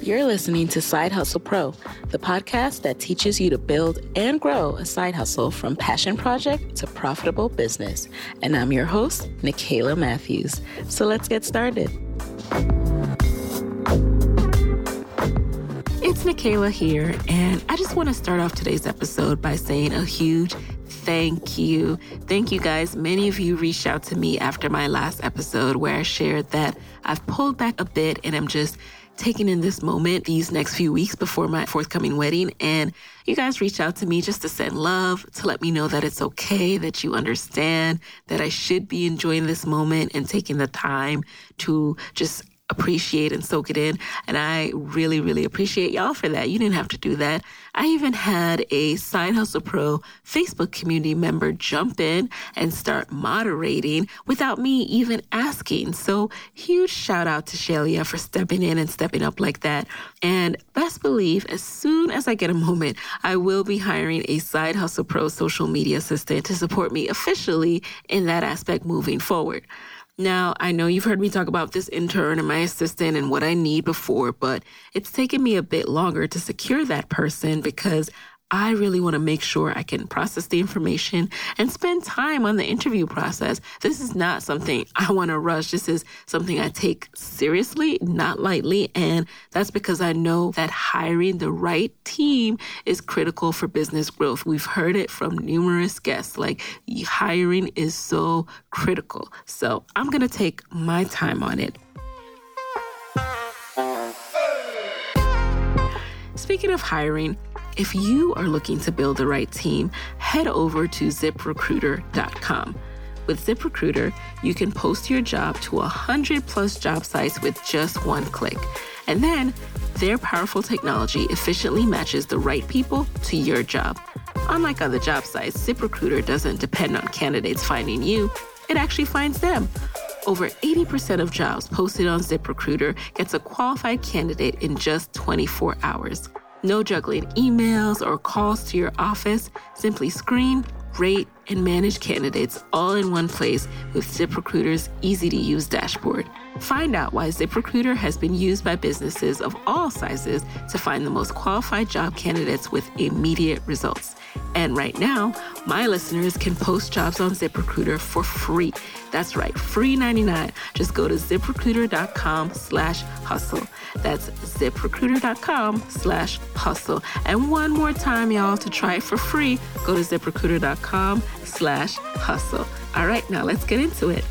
You're listening to Side Hustle Pro, the podcast that teaches you to build and grow a side hustle from passion project to profitable business. And I'm your host, Nikayla Matthews. So let's get started. It's Nikayla here, and I just want to start off today's episode by saying a huge thank you. Thank you guys. Many of you reached out to me after my last episode where I shared that I've pulled back a bit and I'm just taking in this moment these next few weeks before my forthcoming wedding. And you guys reached out to me just to send love, to let me know that it's okay, that you understand, that I should be enjoying this moment and taking the time to just appreciate and soak it in. And I really, really appreciate y'all for that. You didn't have to do that. I even had a Side Hustle Pro Facebook community member jump in and start moderating without me even asking. So huge shout out to Shelia for stepping in and stepping up like that. And best believe, as soon as I get a moment, I will be hiring a Side Hustle Pro social media assistant to support me officially in that aspect moving forward. Now, I know you've heard me talk about this intern and my assistant and what I need before, but it's taken me a bit longer to secure that person because I really want to make sure I can process the information and spend time on the interview process. This is not something I want to rush. This is something I take seriously, not lightly. And that's because I know that hiring the right team is critical for business growth. We've heard it from numerous guests, like hiring is so critical. So I'm going to take my time on it. Speaking of hiring, if you are looking to build the right team, head over to ZipRecruiter.com. With ZipRecruiter, you can post your job to 100+ job sites with just one click. And then their powerful technology efficiently matches the right people to your job. Unlike other job sites, ZipRecruiter doesn't depend on candidates finding you. It actually finds them. Over 80% of jobs posted on ZipRecruiter gets a qualified candidate in just 24 hours. No juggling emails or calls to your office. Simply screen, rate, and manage candidates all in one place with ZipRecruiter's easy-to-use dashboard. Find out why ZipRecruiter has been used by businesses of all sizes to find the most qualified job candidates with immediate results. And right now, my listeners can post jobs on ZipRecruiter for free. That's right, free 99. Just go to ZipRecruiter.com/hustle. That's ZipRecruiter.com/hustle. And one more time, y'all, to try it for free, go to ZipRecruiter.com/hustle. All right, now let's get into it.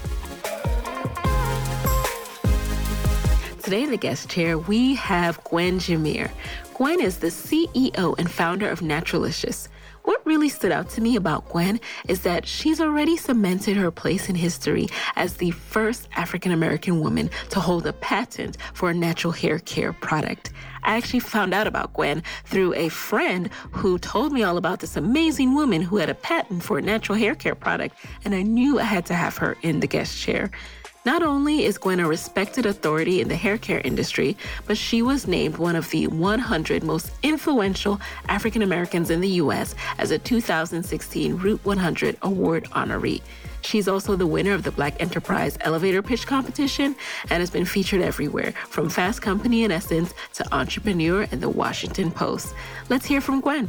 Today in the guest chair, we have Gwen Jameer. Gwen is the CEO and founder of Naturalicious. What really stood out to me about Gwen is that she's already cemented her place in history as the first African-American woman to hold a patent for a natural hair care product. I actually found out about Gwen through a friend who told me all about this amazing woman who had a patent for a natural hair care product, and I knew I had to have her in the guest chair. Not only is Gwen a respected authority in the hair care industry, but she was named one of the 100 most influential African Americans in the U.S. as a 2016 Root 100 Award honoree. She's also the winner of the Black Enterprise Elevator Pitch Competition and has been featured everywhere, from Fast Company and Essence to Entrepreneur and the Washington Post. Let's hear from Gwen.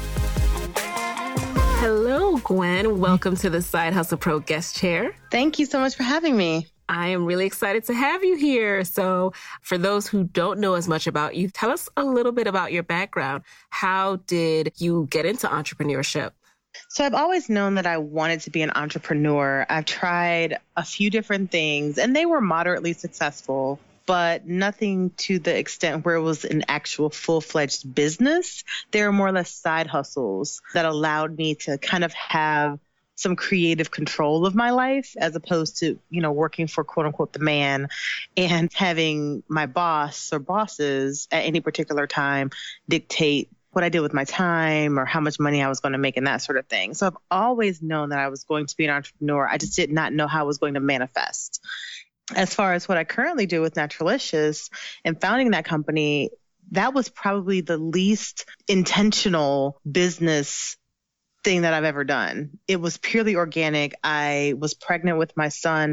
Hello, Gwen. Welcome to the Side Hustle Pro guest chair. Thank you so much for having me. I am really excited to have you here. So for those who don't know as much about you, tell us a little bit about your background. How did you get into entrepreneurship? So I've always known that I wanted to be an entrepreneur. I've tried a few different things and they were moderately successful, but nothing to the extent where it was an actual full-fledged business. They were more or less side hustles that allowed me to kind of have some creative control of my life as opposed to, working for quote unquote the man and having my boss or bosses at any particular time dictate what I did with my time or how much money I was going to make and that sort of thing. So I've always known that I was going to be an entrepreneur. I just did not know how it was going to manifest. As far as what I currently do with Naturalicious and founding that company, that was probably the least intentional business thing that I've ever done. It was purely organic. I was pregnant with my son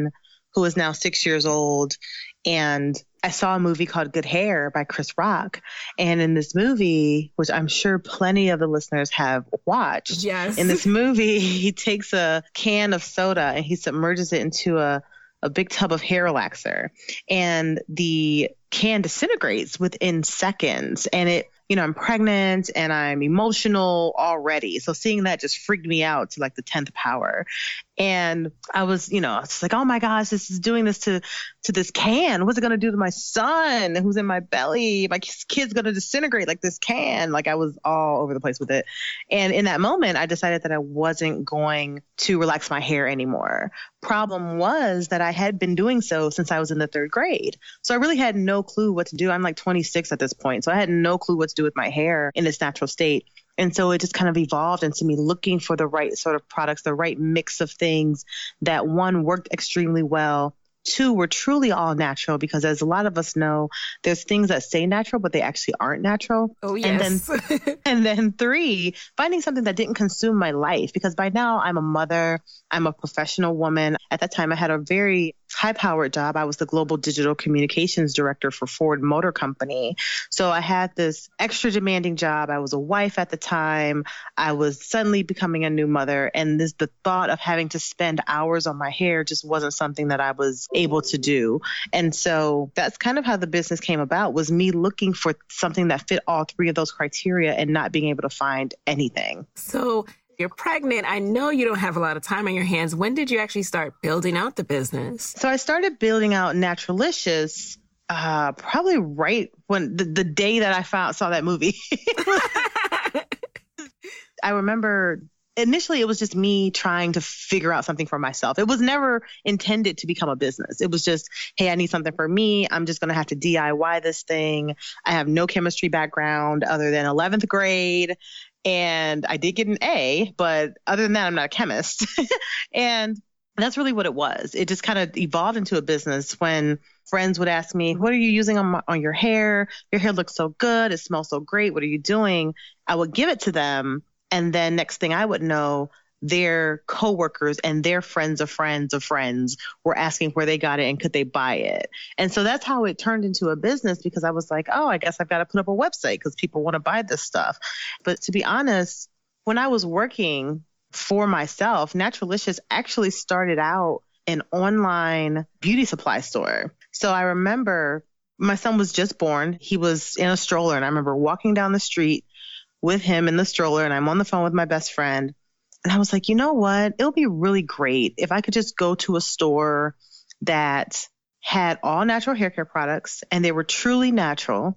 who is now 6 years old. And I saw a movie called Good Hair by Chris Rock. And in this movie, which I'm sure plenty of the listeners have watched, yes. In this movie, he takes a can of soda and he submerges it into a big tub of hair relaxer. And the can disintegrates within seconds. And I'm pregnant and I'm emotional already. So seeing that just freaked me out to like the 10th power. And I was, it's like, oh my gosh, this is doing this to this can. What's it going to do to my son who's in my belly? My kid's going to disintegrate like this can. Like I was all over the place with it. And in that moment, I decided that I wasn't going to relax my hair anymore. Problem was that I had been doing so since I was in the 3rd grade. So I really had no clue what to do. I'm like 26 at this point. So I had no clue what to do with my hair in its natural state. And so it just kind of evolved into me looking for the right sort of products, the right mix of things that, one, worked extremely well. 2, were truly all natural, because as a lot of us know, there's things that say natural, but they actually aren't natural. Oh, yes. And then 3, finding something that didn't consume my life, because by now I'm a mother, I'm a professional woman. At that time, I had a very high-powered job. I was the global digital communications director for Ford Motor Company. So I had this extra demanding job. I was a wife at the time. I was suddenly becoming a new mother. And the thought of having to spend hours on my hair just wasn't something that I was able to do. And so that's kind of how the business came about, was me looking for something that fit all 3 of those criteria and not being able to find anything. So you're pregnant. I know you don't have a lot of time on your hands. When did you actually start building out the business? So I started building out Naturalicious probably right when the day that I saw that movie. I remember initially it was just me trying to figure out something for myself. It was never intended to become a business. It was just, hey, I need something for me. I'm just going to have to DIY this thing. I have no chemistry background other than 11th grade. And I did get an A, but other than that, I'm not a chemist. And that's really what it was. It just kind of evolved into a business when friends would ask me, what are you using on your hair? Your hair looks so good. It smells so great. What are you doing? I would give it to them. And then next thing I would know, their coworkers and their friends of friends of friends were asking where they got it and could they buy it. And so that's how it turned into a business, because I was like, oh, I guess I've got to put up a website because people want to buy this stuff. But to be honest, when I was working for myself, Naturalicious actually started out an online beauty supply store. So I remember my son was just born. He was in a stroller, and I remember walking down the street with him in the stroller, and I'm on the phone with my best friend. And I was like, you know what? It'll be really great if I could just go to a store that had all natural hair care products and they were truly natural.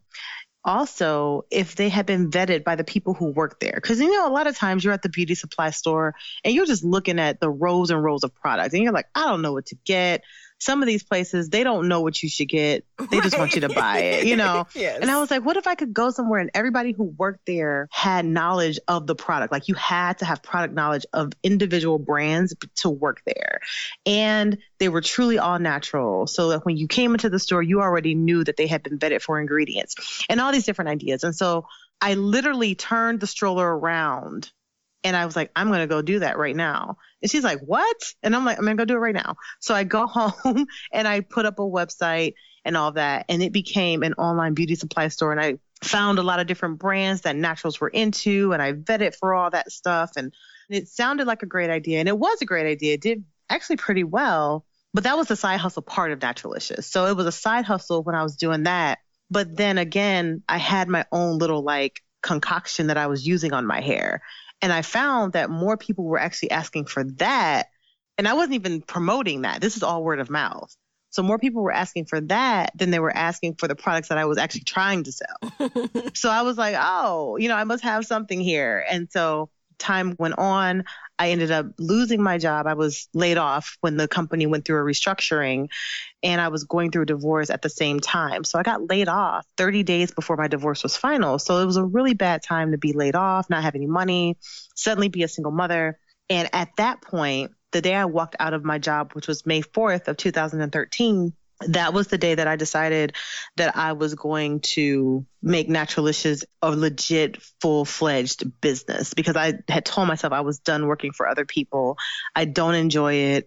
Also, if they had been vetted by the people who work there. Because, a lot of times you're at the beauty supply store and you're just looking at the rows and rows of products and you're like, I don't know what to get. Some of these places, they don't know what you should get. They just want you to buy it, Yes. And I was like, what if I could go somewhere and everybody who worked there had knowledge of the product? Like, you had to have product knowledge of individual brands to work there. And they were truly all natural. So that when you came into the store, you already knew that they had been vetted for ingredients and all these different ideas. And so I literally turned the stroller around and I was like, I'm going to go do that right now. And she's like, what? And I'm like, I'm going to go do it right now. So I go home and I put up a website and all that. And it became an online beauty supply store. And I found a lot of different brands that naturals were into. And I vetted for all that stuff. And it sounded like a great idea. And it was a great idea. It did actually pretty well. But that was the side hustle part of Naturalicious. So it was a side hustle when I was doing that. But then again, I had my own little concoction that I was using on my hair. And I found that more people were actually asking for that. And I wasn't even promoting that. This is all word of mouth. So more people were asking for that than they were asking for the products that I was actually trying to sell. So I was like, oh, I must have something here. And so time went on. I ended up losing my job. I was laid off when the company went through a restructuring, and I was going through a divorce at the same time. So I got laid off 30 days before my divorce was final. So it was a really bad time to be laid off, not have any money, suddenly be a single mother. And at that point, the day I walked out of my job, which was May 4th of 2013, that was the day that I decided that I was going to make Naturalicious a legit, full-fledged business, because I had told myself I was done working for other people. I don't enjoy it.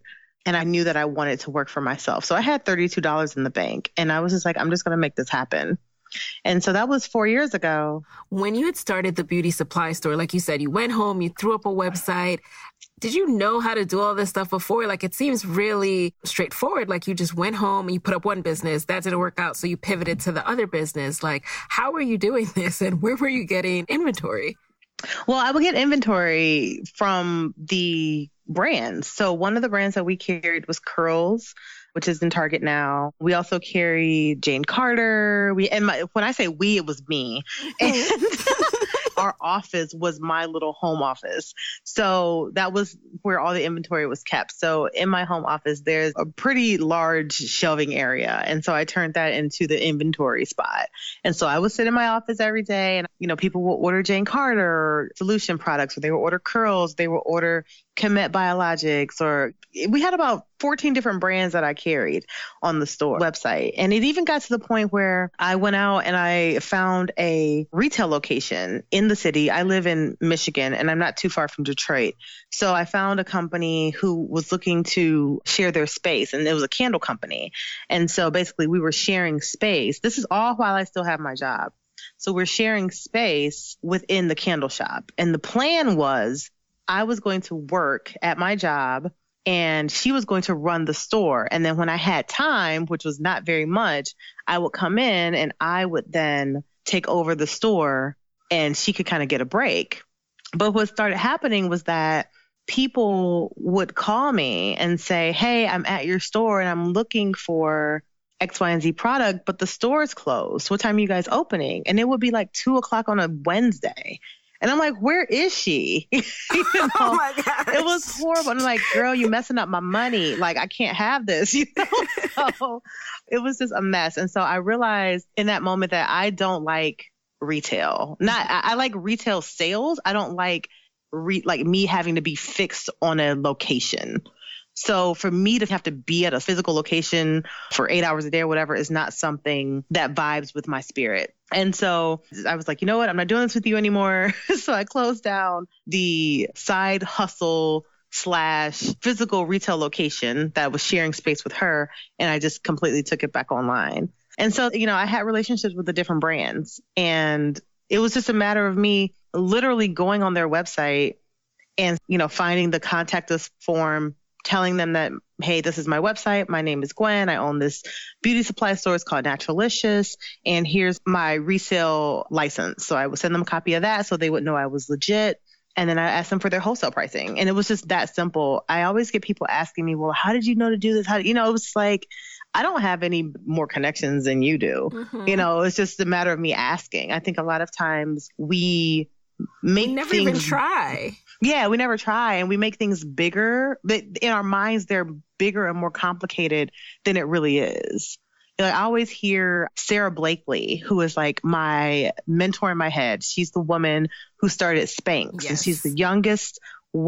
and I knew that I wanted to work for myself. So I had $32 in the bank, and I was just like, I'm just going to make this happen. And so that was 4 years ago. When you had started the beauty supply store, like you said, you went home, you threw up a website. Did you know how to do all this stuff before? Like, it seems really straightforward. Like, you just went home and you put up one business. That didn't work out, so you pivoted to the other business. Like, how were you doing this, and where were you getting inventory? Well, I would get inventory from the brands. So one of the brands that we carried was Curls, which is in Target now. We also carry Jane Carter. When I say we, it was me. And our office was my little home office. So that was where all the inventory was kept. So in my home office, there's a pretty large shelving area. And so I turned that into the inventory spot. And so I would sit in my office every day, and, people will order Jane Carter Solution products, or they will order Curls, they will order Commit Biologics, or we had about 14 different brands that I carried on the store website. And it even got to the point where I went out and I found a retail location in the city. I live in Michigan, and I'm not too far from Detroit. So I found a company who was looking to share their space, and it was a candle company. And so basically we were sharing space. This is all while I still have my job. So we're sharing space within the candle shop. And the plan was I was going to work at my job, and she was going to run the store. And then when I had time, which was not very much, I would come in and I would then take over the store, and she could kind of get a break. But what started happening was that people would call me and say, hey, I'm at your store and I'm looking for X, Y, and Z product, but the store is closed. What time are you guys opening? And it would be like 2:00 on a Wednesday. And I'm like, where is she? Oh my gosh. It was horrible. I'm like, girl, you messing up my money. Like, I can't have this, So it was just a mess. And so I realized in that moment that I don't like retail. I like retail sales. I don't like me having to be fixed on a location. So for me to have to be at a physical location for 8 hours a day or whatever is not something that vibes with my spirit. And so I was like, you know what? I'm not doing this with you anymore. So I closed down the side hustle / physical retail location that was sharing space with her. And I just completely took it back online. And so, I had relationships with the different brands, and it was just a matter of me literally going on their website and, finding the contact us form, telling them that, hey, this is my website. My name is Gwen. I own this beauty supply store. It's called Naturalicious. And here's my resale license. So I would send them a copy of that so they would know I was legit. And then I asked them for their wholesale pricing. And it was just that simple. I always get people asking me, well, how did you know to do this? It was like, I don't have any more connections than you do. Mm-hmm. It's just a matter of me asking. I think a lot of times we never even try. Yeah, we never try, and we make things bigger, but in our minds, they're bigger and more complicated than it really is. I always hear Sarah Blakely, who is like my mentor in my head. She's the woman who started Spanx. Yes. And she's the youngest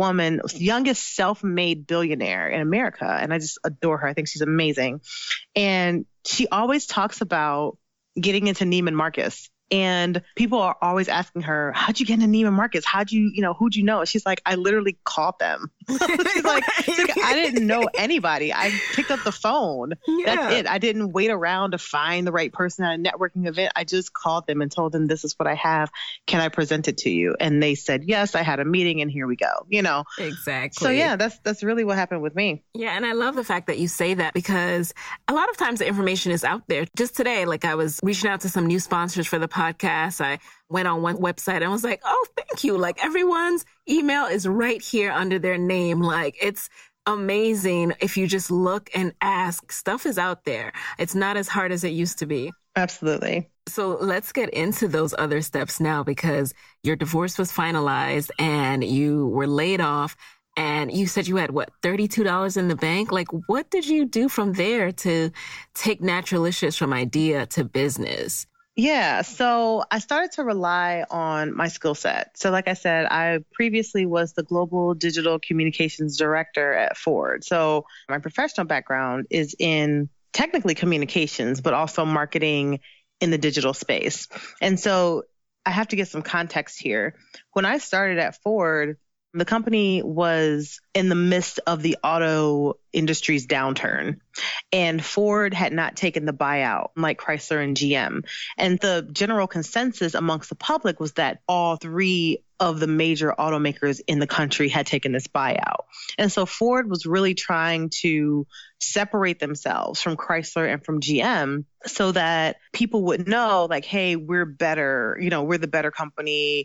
self-made billionaire in America. And I just adore her. I think she's amazing. And she always talks about getting into Neiman Marcus. And people are always asking her, how'd you get into Neiman Marcus? Who'd you know? She's like, I literally called them. she's like, I didn't know anybody. I picked up the phone. Yeah. That's it. I didn't wait around to find the right person at a networking event. I just called them and told them, this is what I have. Can I present it to you? And they said, yes, I had a meeting and here we go, Exactly. So yeah, that's really what happened with me. Yeah. And I love the fact that you say that, because a lot of times the information is out there. Just today, I was reaching out to some new sponsors for the podcast. I went on one website and was like, oh, thank you. Everyone's email is right here under their name. It's amazing. If you just look and ask, stuff is out there. It's not as hard as it used to be. Absolutely. So let's get into those other steps now, because your divorce was finalized and you were laid off. And you said you had, $32 in the bank? What did you do from there to take Naturalicious from idea to business? Yeah, so I started to rely on my skill set. So like I said, I previously was the Global Digital Communications Director at Ford. So my professional background is in technically communications, but also marketing in the digital space. And so I have to get some context here. When I started at Ford, the company was in the midst of the auto industry's downturn. And Ford had not taken the buyout like Chrysler and GM. And the general consensus amongst the public was that all three of the major automakers in the country had taken this buyout. And so Ford was really trying to separate themselves from Chrysler and from GM so that people would know, like, hey, we're better, we're the better company.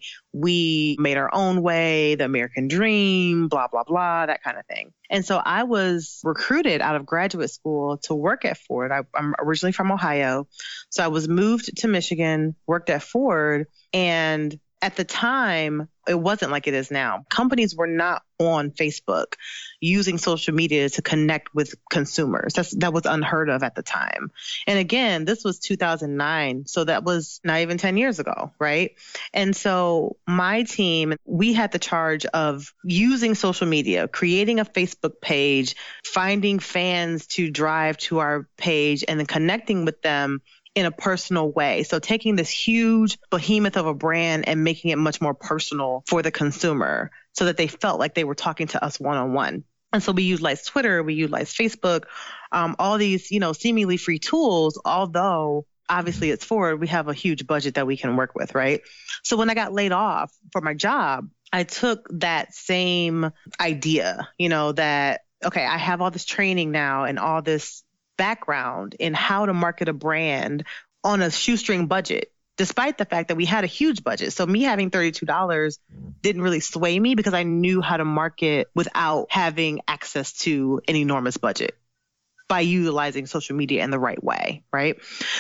We made our own way, the American dream, blah, blah, blah, that kind of thing. And so I was recruited out of graduate school to work at Ford. I'm originally from Ohio. So I was moved to Michigan, worked at Ford, and at the time, it wasn't like it is now. Companies were not on Facebook using social media to connect with consumers. That was unheard of at the time. And again, this was 2009. So that was not even 10 years ago, right? And so my team, we had the charge of using social media, creating a Facebook page, finding fans to drive to our page, and then connecting with them in a personal way. So taking this huge behemoth of a brand and making it much more personal for the consumer so that they felt like they were talking to us one-on-one. And so we utilized Twitter, we utilized Facebook, all these, seemingly free tools, although obviously it's Ford, we have a huge budget that we can work with, right? So when I got laid off for my job, I took that same idea, that, okay, I have all this training now and all this background in how to market a brand on a shoestring budget, despite the fact that we had a huge budget. So me having $32 didn't really sway me because I knew how to market without having access to an enormous budget by utilizing social media in the right way, right?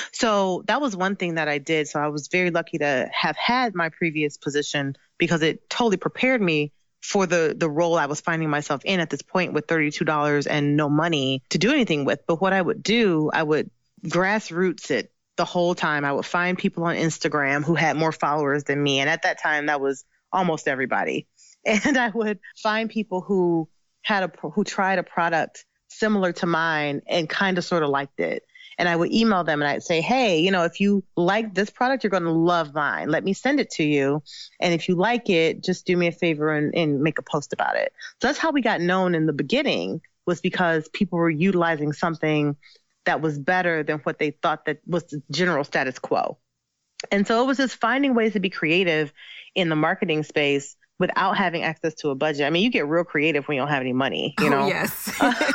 So that was one thing that I did. So I was very lucky to have had my previous position because it totally prepared me for the role I was finding myself in at this point with $32 and no money to do anything with. But what I would do, I would grassroots it the whole time. I would find people on Instagram who had more followers than me. And at that time, that was almost everybody. And I would find people who tried a product similar to mine and kind of sort of liked it. And I would email them and I'd say, hey, if you like this product, you're going to love mine. Let me send it to you. And if you like it, just do me a favor and make a post about it. So that's how we got known in the beginning, was because people were utilizing something that was better than what they thought that was the general status quo. And so it was just finding ways to be creative in the marketing space without having access to a budget. I mean, you get real creative when you don't have any money, Oh, yes.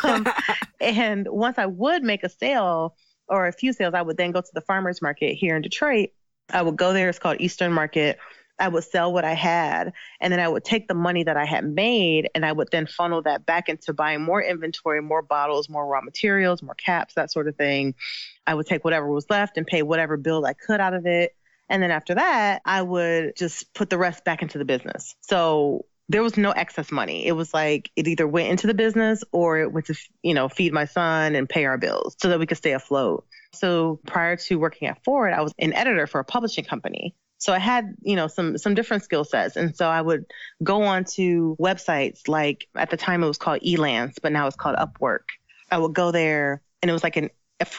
And once I would make a sale, or a few sales, I would then go to the farmer's market here in Detroit. I would go there. It's called Eastern Market. I would sell what I had, and then I would take the money that I had made, and I would then funnel that back into buying more inventory, more bottles, more raw materials, more caps, that sort of thing. I would take whatever was left and pay whatever bill I could out of it. And then after that, I would just put the rest back into the business. So there was no excess money. It was like it either went into the business or it went to, feed my son and pay our bills so that we could stay afloat. So prior to working at Ford, I was an editor for a publishing company. So I had, some different skill sets. And so I would go on to websites like, at the time it was called Elance, but now it's called Upwork. I would go there and it was like a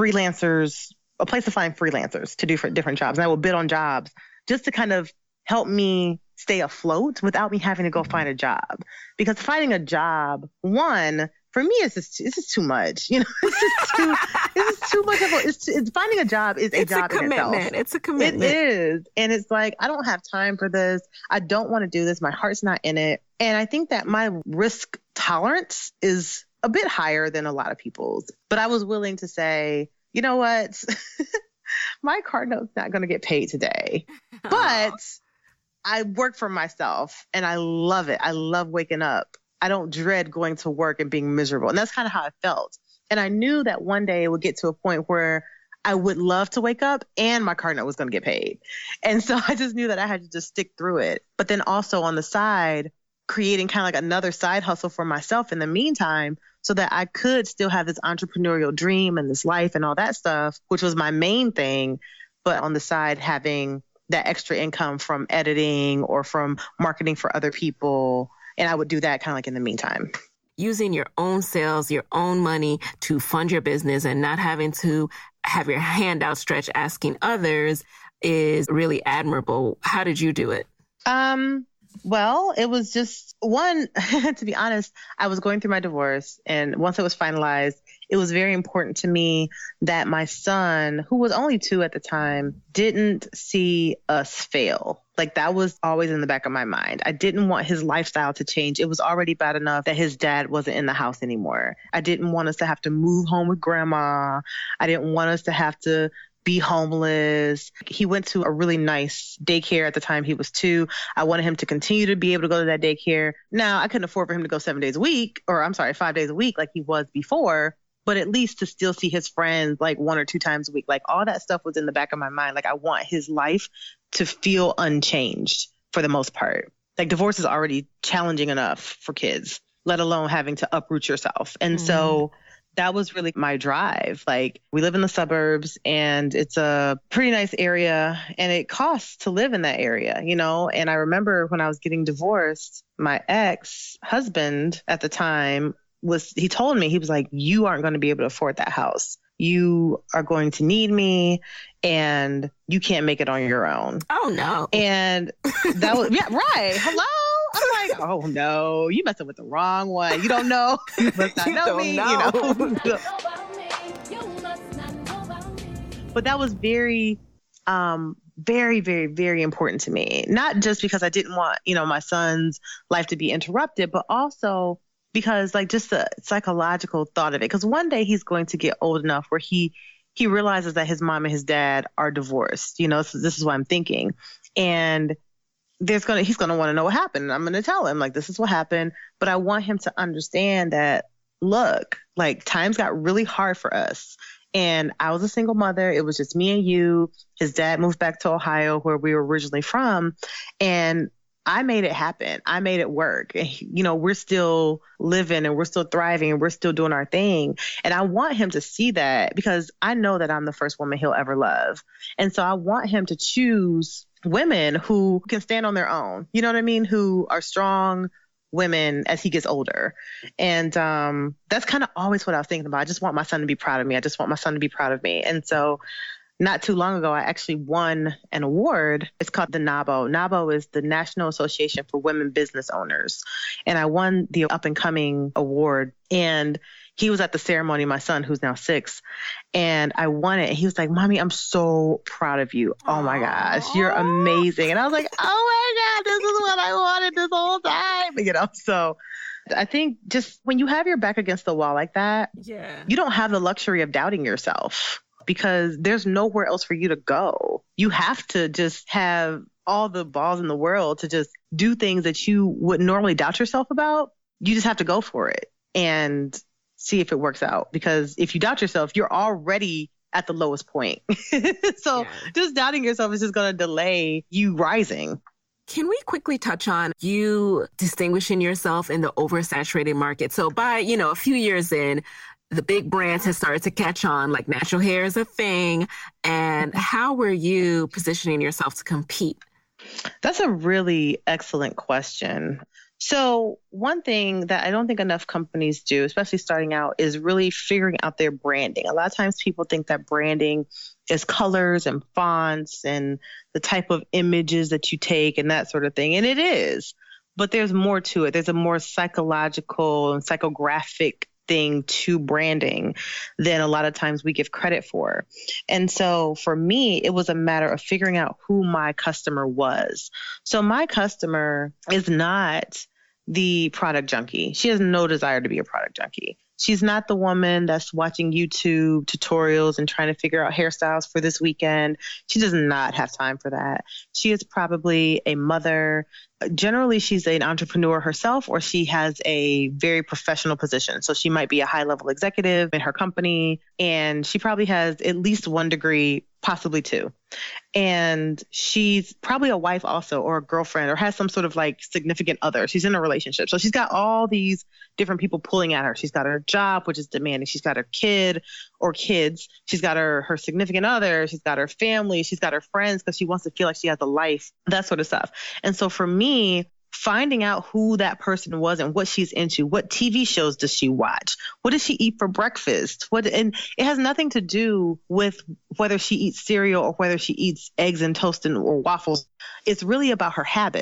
place to find freelancers to do for different jobs. And I would bid on jobs just to kind of help me stay afloat without me having to go find a job. Because finding a job, one, for me, it's just too much. It's just too much of finding a job is a job in itself. It's a commitment. It is. And it's like, I don't have time for this. I don't want to do this. My heart's not in it. And I think that my risk tolerance is a bit higher than a lot of people's. But I was willing to say, you know what? My car note's not going to get paid today. But I work for myself and I love it. I love waking up. I don't dread going to work and being miserable. And that's kind of how I felt. And I knew that one day it would get to a point where I would love to wake up and my car note was going to get paid. And so I just knew that I had to just stick through it. But then also on the side, creating kind of like another side hustle for myself in the meantime, so that I could still have this entrepreneurial dream and this life and all that stuff, which was my main thing. But on the side, having that extra income from editing or from marketing for other people. And I would do that kind of like in the meantime. Using your own sales, your own money to fund your business and not having to have your hand outstretched asking others is really admirable. How did you do it? Well, it was just one, to be honest, I was going through my divorce, and once it was finalized, it was very important to me that my son, who was only 2 at the time, didn't see us fail. Like, that was always in the back of my mind. I didn't want his lifestyle to change. It was already bad enough that his dad wasn't in the house anymore. I didn't want us to have to move home with grandma. I didn't want us to have to be homeless. He went to a really nice daycare at the time he was 2. I wanted him to continue to be able to go to that daycare. Now, I couldn't afford for him to go 7 days a week, or 5 days a week like he was before, but at least to still see his friends like 1 or 2 times a week. Like, all that stuff was in the back of my mind. Like, I want his life to feel unchanged for the most part. Like, divorce is already challenging enough for kids, let alone having to uproot yourself. And so that was really my drive. Like, we live in the suburbs, and it's a pretty nice area, and it costs to live in that area, you know? And I remember when I was getting divorced, my ex-husband at the time he told me, he was like, you aren't going to be able to afford that house. You are going to need me, and you can't make it on your own. Oh, no. And that was, yeah, right. Hello? I'm like, oh, no, you messing with the wrong one. You don't know. You must not know me. You know? But that was very, very, very, very important to me. Not just because I didn't want, my son's life to be interrupted, but also because, like, just the psychological thought of it. Because one day he's going to get old enough where he realizes that his mom and his dad are divorced. So this is what I'm thinking. And he's going to want to know what happened. And I'm going to tell him, like, this is what happened. But I want him to understand that, look, like, times got really hard for us. And I was a single mother. It was just me and you. His dad moved back to Ohio, where we were originally from. And I made it happen. I made it work. And, we're still living, and we're still thriving, and we're still doing our thing. And I want him to see that, because I know that I'm the first woman he'll ever love. And so I want him to choose women who can stand on their own, you know what I mean? Who are strong women as he gets older. And that's kind of always what I was thinking about. I just want my son to be proud of me. I just want my son to be proud of me. And so not too long ago, I actually won an award. It's called the NABO. NABO is the National Association for Women Business Owners. And I won the up and coming award. And he was at the ceremony, my son, who's now 6, and I won it. And he was like, Mommy, I'm so proud of you. Oh my gosh, you're amazing. And I was like, oh my God, this is what I wanted this whole time. So I think just when you have your back against the wall like that, you don't have the luxury of doubting yourself, because there's nowhere else for you to go. You have to just have all the balls in the world to just do things that you would normally doubt yourself about. You just have to go for it and see if it works out. Because if you doubt yourself, you're already at the lowest point. So just doubting yourself is just going to delay you rising. Can we quickly touch on you distinguishing yourself in the oversaturated market? So by, a few years in, the big brands have started to catch on, like natural hair is a thing. And how were you positioning yourself to compete? That's a really excellent question. So one thing that I don't think enough companies do, especially starting out, is really figuring out their branding. A lot of times people think that branding is colors and fonts and the type of images that you take and that sort of thing. And it is, but there's more to it. There's a more psychological and psychographic thing to branding than a lot of times we give credit for. And so for me, it was a matter of figuring out who my customer was. So my customer is not the product junkie. She has no desire to be a product junkie. She's not the woman that's watching YouTube tutorials and trying to figure out hairstyles for this weekend. She does not have time for that. She is probably a mother. Generally, she's an entrepreneur herself, or she has a very professional position. So she might be a high-level executive in her company, and she probably has at least 1 degree, possibly 2. And she's probably a wife also, or a girlfriend, or has some sort of like significant other. She's in a relationship. So she's got all these different people pulling at her. She's got her job, which is demanding. She's got her kid or kids. She's got her significant other. She's got her family. She's got her friends, because she wants to feel like she has a life, that sort of stuff. And so for me, finding out who that person was and what she's into, what TV shows does she watch, what does she eat for breakfast, and it has nothing to do with whether she eats cereal or whether she eats eggs and toast or waffles. It's really about her habits.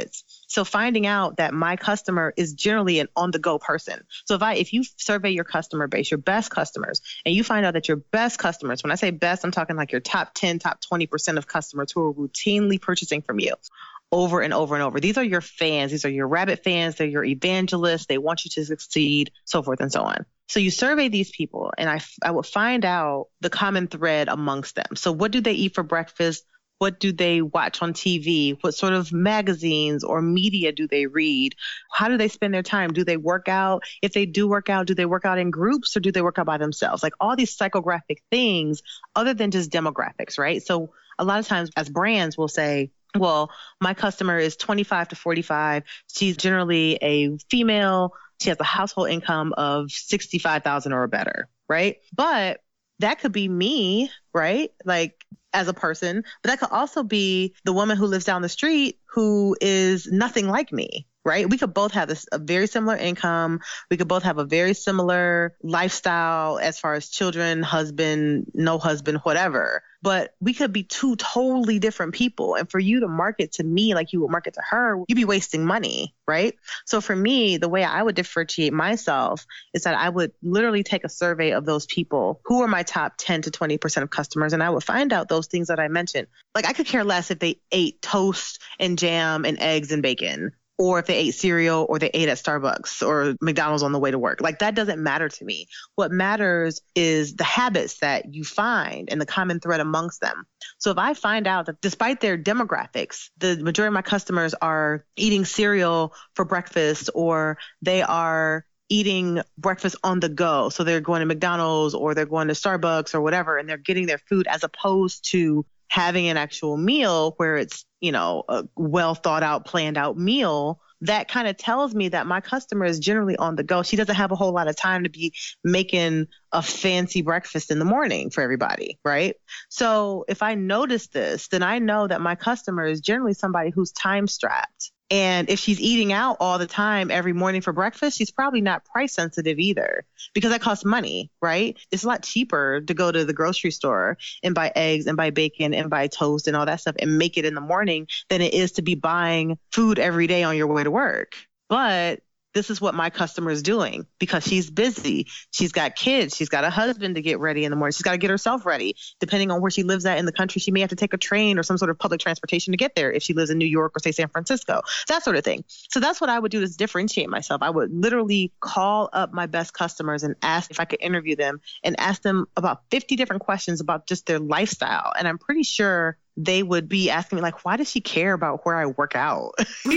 So finding out that my customer is generally an on-the-go person. So if you survey your customer base, your best customers, and you find out that your best customers, when I say best, I'm talking like your top 10, top 20% of customers who are routinely purchasing from you over and over and over. These are your fans. These are your rabbit fans. They're your evangelists. They want you to succeed, so forth and so on. So you survey these people, and I will find out the common thread amongst them. So what do they eat for breakfast? What do they watch on TV? What sort of magazines or media do they read? How do they spend their time? Do they work out? If they do work out, do they work out in groups or do they work out by themselves? Like all these psychographic things other than just demographics, right? So a lot of times as brands, we'll say, well, my customer is 25 to 45. She's generally a female. She has a household income of 65,000 or better, right? But that could be me, right? Like as a person, but that could also be the woman who lives down the street who is nothing like me, right? We could both have a very similar income. We could both have a very similar lifestyle as far as children, husband, no husband, whatever. But we could be two totally different people. And for you to market to me like you would market to her, you'd be wasting money, right? So for me, the way I would differentiate myself is that I would literally take a survey of those people who are my top 10 to 20% of customers. And I would find out those things that I mentioned. Like I could care less if they ate toast and jam and eggs and bacon, or if they ate cereal or they ate at Starbucks or McDonald's on the way to work. Like that doesn't matter to me. What matters is the habits that you find and the common thread amongst them. So if I find out that despite their demographics, the majority of my customers are eating cereal for breakfast or they are eating breakfast on the go. So they're going to McDonald's or they're going to Starbucks or whatever, and they're getting their food as opposed to having an actual meal where it's, a well thought out, planned out meal, that kind of tells me that my customer is generally on the go. She doesn't have a whole lot of time to be making a fancy breakfast in the morning for everybody, right? So if I notice this, then I know that my customer is generally somebody who's time strapped. And if she's eating out all the time every morning for breakfast, she's probably not price sensitive either, because that costs money, right? It's a lot cheaper to go to the grocery store and buy eggs and buy bacon and buy toast and all that stuff and make it in the morning than it is to be buying food every day on your way to work. But this is what my customer is doing because she's busy. She's got kids. She's got a husband to get ready in the morning. She's got to get herself ready. Depending on where she lives at in the country, she may have to take a train or some sort of public transportation to get there if she lives in New York or say San Francisco, that sort of thing. So that's what I would do is differentiate myself. I would literally call up my best customers and ask if I could interview them and ask them about 50 different questions about just their lifestyle. And I'm pretty sure they would be asking me like, why does she care about where I work out?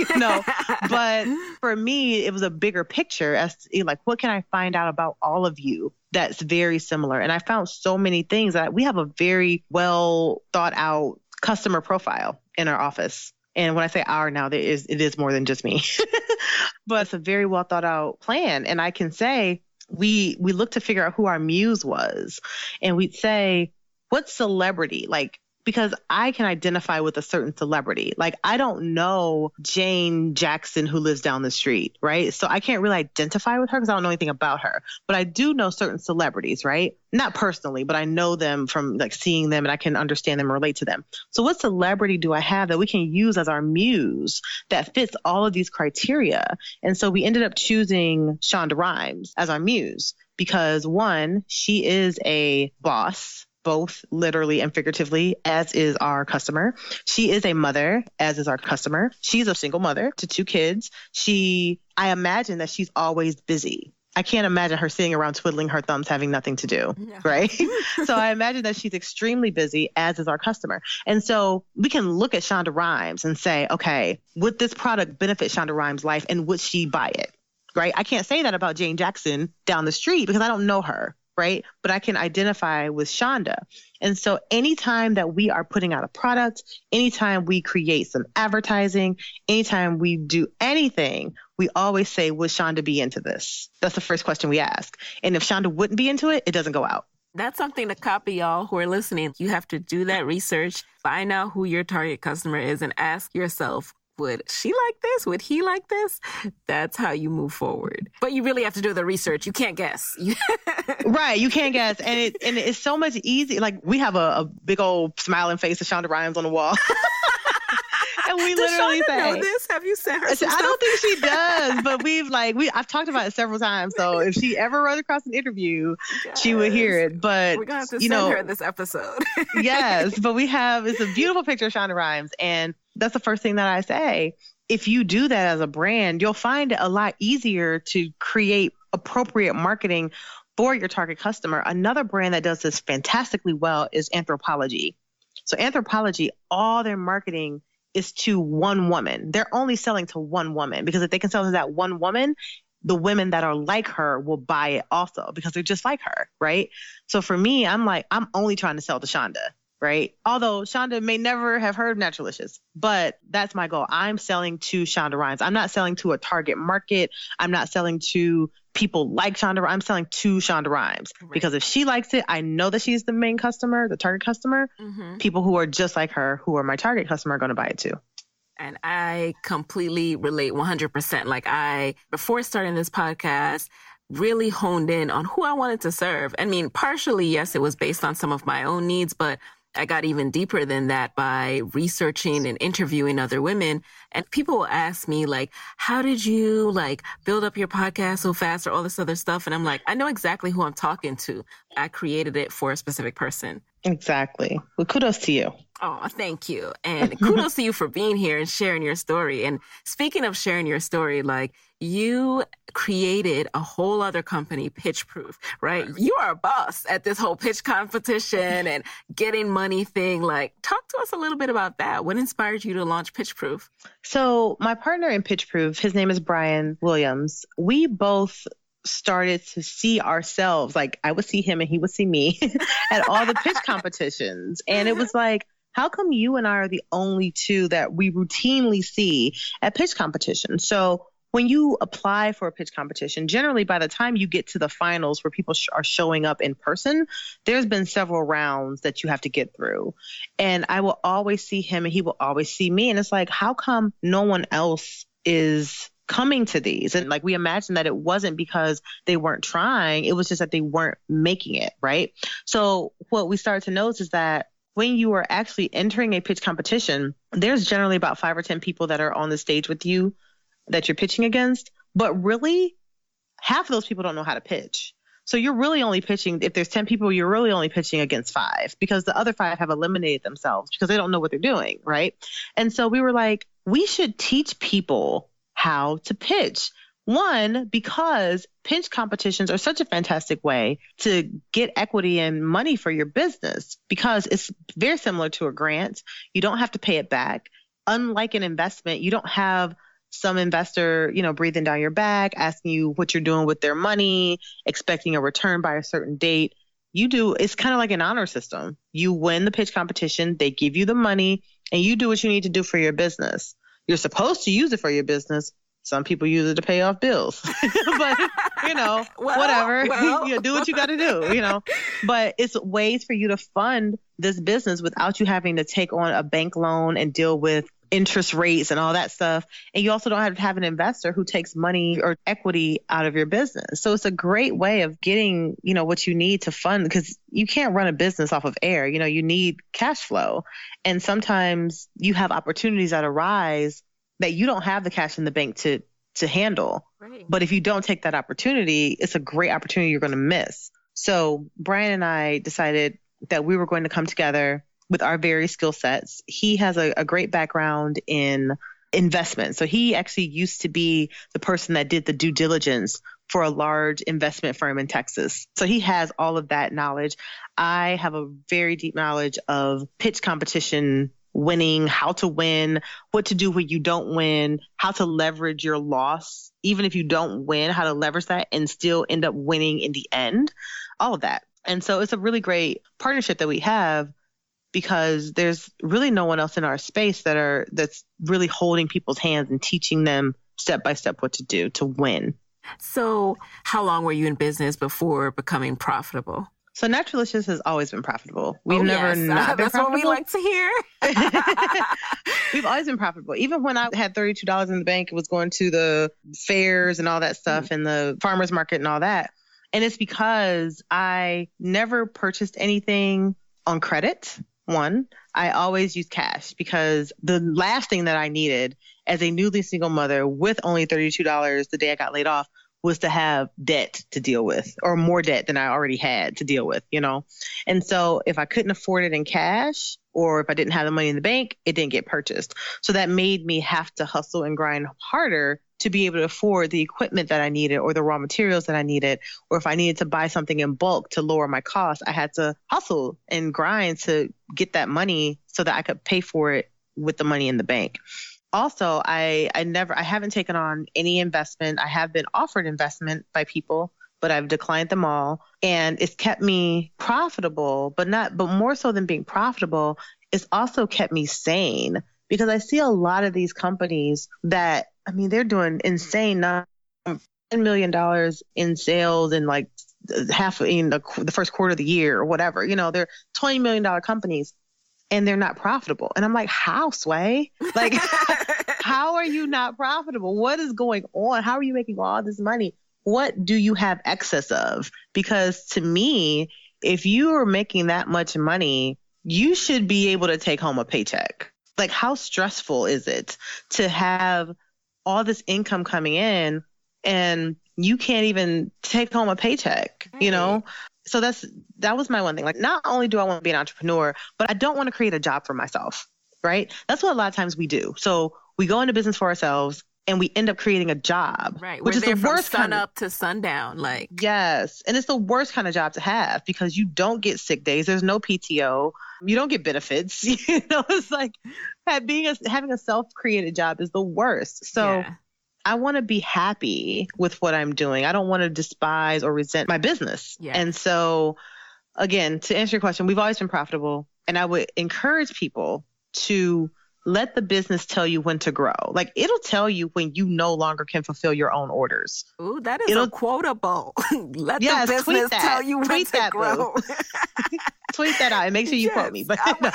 But for me, it was a bigger picture as to, like, what can I find out about all of you that's very similar? And I found so many things that we have a very well thought out customer profile in our office. And when I say our now, it is more than just me, but it's a very well thought out plan. And I can say, we looked to figure out who our muse was. And we'd say, what celebrity, because I can identify with a certain celebrity. Like, I don't know Jane Jackson who lives down the street, right? So I can't really identify with her because I don't know anything about her. But I do know certain celebrities, right? Not personally, but I know them from seeing them and I can understand them and relate to them. So what celebrity do I have that we can use as our muse that fits all of these criteria? And so we ended up choosing Shonda Rhimes as our muse because, one, she is a boss, both literally and figuratively, as is our customer. She is a mother, as is our customer. She's a single mother to 2 kids. I imagine that she's always busy. I can't imagine her sitting around twiddling her thumbs, having nothing to do, right? So I imagine that she's extremely busy, as is our customer. And so we can look at Shonda Rhimes and say, okay, would this product benefit Shonda Rhimes' life and would she buy it, right? I can't say that about Jane Jackson down the street because I don't know her, right? But I can identify with Shonda. And so anytime that we are putting out a product, anytime we create some advertising, anytime we do anything, we always say, would Shonda be into this? That's the first question we ask. And if Shonda wouldn't be into it, it doesn't go out. That's something to copy, y'all who are listening. You have to do that research, find out who your target customer is, and ask yourself, would she like this? Would he like this? That's how you move forward. But you really have to do the research. You can't guess. Right. You can't guess. And it's so much easier. Like, we have a big old smiling face of Shonda Rhimes on the wall. And we Does literally Shonda say, know this? Have you sent her some I stuff? don't think she does, but I've talked about it several times. So if she ever runs across an interview, she would hear it. But we're gonna have to send her this episode. Yes, but it's a beautiful picture of Shonda Rhimes. And that's the first thing that I say. If you do that as a brand, you'll find it a lot easier to create appropriate marketing for your target customer. Another brand that does this fantastically well is Anthropologie. So Anthropologie, all their marketing is to one woman. They're only selling to one woman, because if they can sell to that one woman, the women that are like her will buy it also, because they're just like her, right? So for me, I'm only trying to sell to Shonda, right? Although Shonda may never have heard of Naturalicious, but that's my goal. I'm selling to Shonda Rhimes. I'm not selling to a target market. I'm not selling to people like Shonda. I'm selling to Shonda Rhimes, right? Because if she likes it, I know that she's the main customer, the target customer. Mm-hmm. People who are just like her, who are my target customer, are going to buy it too. And I completely relate 100%. Like before starting this podcast, really honed in on who I wanted to serve. I mean, partially, yes, it was based on some of my own needs, but I got even deeper than that by researching and interviewing other women. And people will ask me, like, how did you build up your podcast so fast, or all this other stuff? And I'm like, I know exactly who I'm talking to. I created it for a specific person. Exactly. Well, kudos to you. Oh, thank you. And kudos to you for being here and sharing your story. And speaking of sharing your story, you created a whole other company, Pitch Proof, right? You are a boss at this whole pitch competition and getting money thing. Talk to us a little bit about that. What inspired you to launch Pitch Proof? So my partner in Pitch Proof, his name is Brian Williams. We both started to see ourselves, I would see him and he would see me at all the pitch competitions. And it was how come you and I are the only two that we routinely see at pitch competitions? So when you apply for a pitch competition, generally by the time you get to the finals where people are showing up in person, there's been several rounds that you have to get through. And I will always see him and he will always see me. And it's how come no one else is coming to these? And we imagine that it wasn't because they weren't trying. It was just that they weren't making it, right? So what we started to notice is that when you are actually entering a pitch competition, there's generally about 5 or 10 people that are on the stage with you that you're pitching against. But really, half of those people don't know how to pitch. So you're really only pitching, if there's 10 people, you're really only pitching against 5, because the other 5 have eliminated themselves because they don't know what they're doing, right? And so we were we should teach people how to pitch. One, because pitch competitions are such a fantastic way to get equity and money for your business, because it's very similar to a grant. You don't have to pay it back. Unlike an investment, you don't have some investor, breathing down your back, asking you what you're doing with their money, expecting a return by a certain date. It's kind of like an honor system. You win the pitch competition, they give you the money, and you do what you need to do for your business. You're supposed to use it for your business. Some people use it to pay off bills, but whatever, do what you got to do, but it's ways for you to fund this business without you having to take on a bank loan and deal with interest rates and all that stuff. And you also don't have to have an investor who takes money or equity out of your business. So it's a great way of getting, what you need to fund, because you can't run a business off of air. You need cash flow. And sometimes you have opportunities that arise that you don't have the cash in the bank to handle. Right. But if you don't take that opportunity, it's a great opportunity you're going to miss. So Brian and I decided that we were going to come together with our various skill sets. He has a great background in investment. So he actually used to be the person that did the due diligence for a large investment firm in Texas. So he has all of that knowledge. I have a very deep knowledge of pitch competition winning, how to win, what to do when you don't win, how to leverage your loss, even if you don't win, how to leverage that and still end up winning in the end, all of that. And so it's a really great partnership that we have, because there's really no one else in our space that's really holding people's hands and teaching them step by step what to do to win. So how long were you in business before becoming profitable? So Naturalicious has always been profitable. We've never not been That's profitable. What we like to hear. We've always been profitable. Even when I had $32 in the bank, it was going to the fairs and all that stuff and the farmers market and all that. And it's because I never purchased anything on credit, one. I always use cash because the last thing that I needed as a newly single mother with only $32 the day I got laid off was to have debt to deal with, or more debt than I already had to deal with, And so if I couldn't afford it in cash, or if I didn't have the money in the bank, it didn't get purchased. So that made me have to hustle and grind harder to be able to afford the equipment that I needed, or the raw materials that I needed, or if I needed to buy something in bulk to lower my costs, I had to hustle and grind to get that money so that I could pay for it with the money in the bank. Also, I haven't taken on any investment. I have been offered investment by people, but I've declined them all. And it's kept me profitable, but more so than being profitable, it's also kept me sane, because I see a lot of these companies that, they're doing insane, $10 million in sales in like half in the first quarter of the year or whatever. They're $20 million companies. And they're not profitable. And I'm like, how, Sway? Like, how are you not profitable? What is going on? How are you making all this money? What do you have excess of? Because to me, if you are making that much money, you should be able to take home a paycheck. Like, how stressful is it to have all this income coming in and you can't even take home a paycheck, So that was my one thing. Like, not only do I want to be an entrepreneur, but I don't want to create a job for myself, right? That's what a lot of times we do. So we go into business for ourselves and we end up creating a job, right? Which is the worst sun up to sundown, like. Yes, and it's the worst kind of job to have because you don't get sick days. There's no PTO. You don't get benefits. It's like having a self-created job is the worst. So. Yeah. I want to be happy with what I'm doing. I don't want to despise or resent my business. Yeah. And so, again, to answer your question, we've always been profitable. And I would encourage people to let the business tell you when to grow. Like, it'll tell you when you no longer can fulfill your own orders. Ooh, that is quotable. Let the business tell you when to grow. Tweet that out and make sure you quote me. But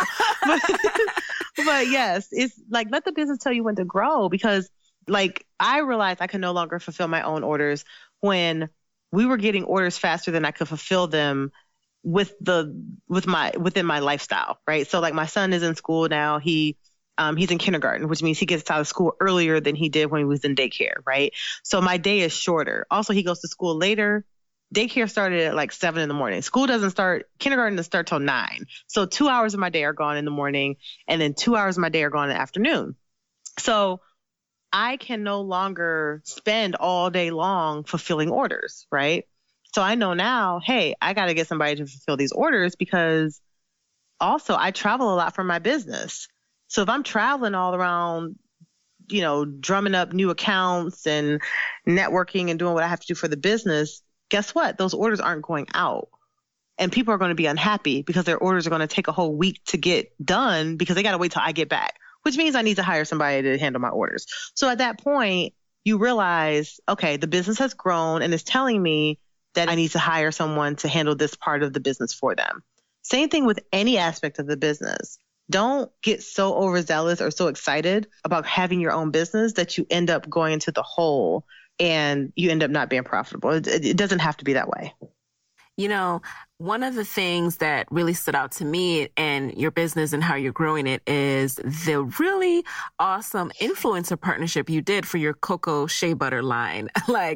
yes, it's like, let the business tell you when to grow, because like, I realized I could no longer fulfill my own orders when we were getting orders faster than I could fulfill them within my lifestyle, right? So like, my son is in school now. He's in kindergarten, which means he gets out of school earlier than he did when he was in daycare, right? So my day is shorter. Also, he goes to school later. Daycare started at like 7 a.m. Kindergarten doesn't start till 9. So 2 hours of my day are gone in the morning, and then 2 hours of my day are gone in the afternoon. So I can no longer spend all day long fulfilling orders, right? So I know now, hey, I got to get somebody to fulfill these orders, because also I travel a lot for my business. So if I'm traveling all around, drumming up new accounts and networking and doing what I have to do for the business, guess what? Those orders aren't going out. And people are going to be unhappy because their orders are going to take a whole week to get done because they got to wait till I get back, which means I need to hire somebody to handle my orders. So at that point, you realize, okay, the business has grown and it's telling me that I need to hire someone to handle this part of the business for them. Same thing with any aspect of the business. Don't get so overzealous or so excited about having your own business that you end up going into the hole and you end up not being profitable. It doesn't have to be that way. One of the things that really stood out to me and your business and how you're growing it is the really awesome influencer partnership you did for your cocoa shea butter line.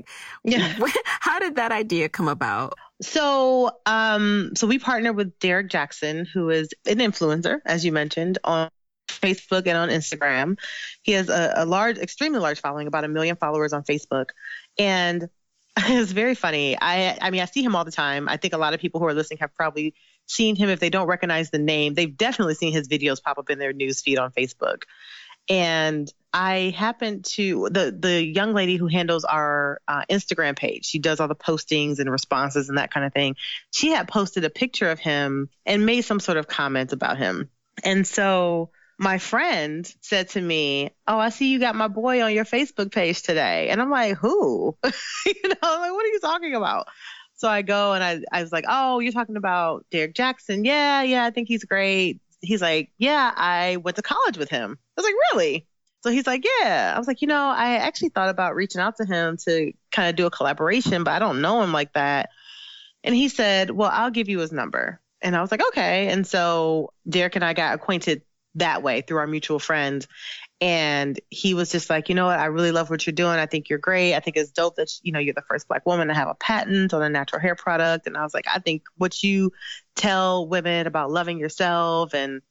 How did that idea come about? So we partnered with Derek Jackson, who is an influencer, as you mentioned, on Facebook and on Instagram. He has a extremely large following, about 1 million followers on Facebook. And it's very funny. I see him all the time. I think a lot of people who are listening have probably seen him. If they don't recognize the name, they've definitely seen his videos pop up in their news feed on Facebook. And I happened to, the young lady who handles our Instagram page, she does all the postings and responses and that kind of thing. She had posted a picture of him and made some sort of comment about him. And so my friend said to me, "Oh, I see you got my boy on your Facebook page today." And I'm like, "Who?" I'm like, "What are you talking about?" So I go and I was like, "Oh, you're talking about Derek Jackson." Yeah, I think he's great. He's like, "Yeah, I went to college with him." I was like, "Really?" So he's like, "Yeah." I was like, I actually thought about reaching out to him to kind of do a collaboration, but I don't know him like that. And he said, "Well, I'll give you his number." And I was like, okay. And so Derek and I got acquainted that way through our mutual friends. And he was just like, you know what? I really love what you're doing. I think you're great. I think it's dope that, you're the first Black woman to have a patent on a natural hair product. And I was like, I think what you tell women about loving yourself and,